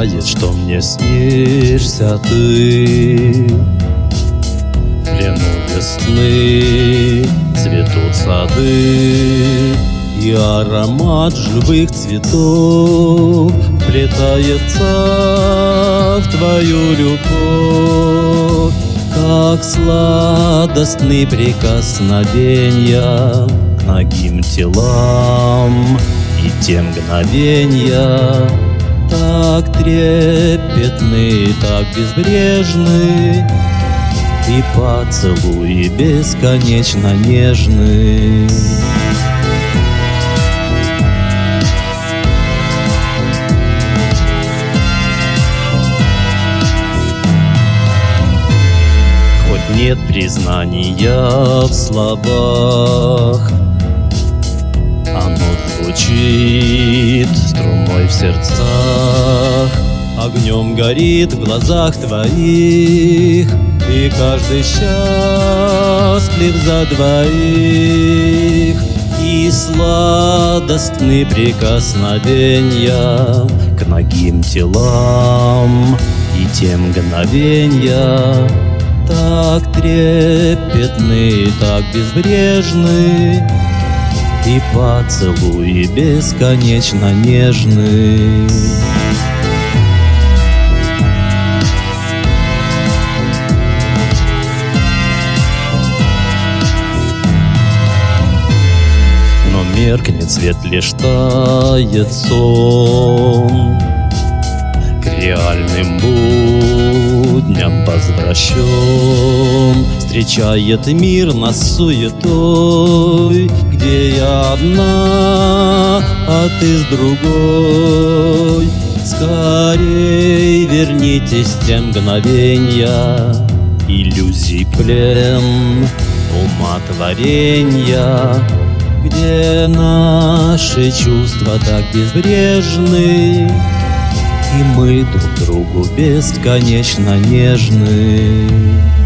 бывает, что мне снишься ты. В плену весны цветут сады, и аромат живых цветов вплетается в твою любовь, как сладостные прикосновения к нагим телам. И те мгновенья так трепетны, так безбрежны, и поцелуи бесконечно нежны. Хоть нет признания в словах, оно звучит струной в сердцах, огнем горит в глазах твоих, и каждый счастлив за двоих. И сладостные прикосновения к нагим телам, и те мгновенья так трепетны, так безбрежны, и поцелуи бесконечно нежны. Но меркнет свет, лишь тает сон, к реальным будням возвращен. Встречает мир нас суетой, где я одна, а ты с другой. Скорей вернитесь те мгновенья, иллюзий плен, уматворенья, где наши чувства так безбрежны, и мы друг другу бесконечно нежны.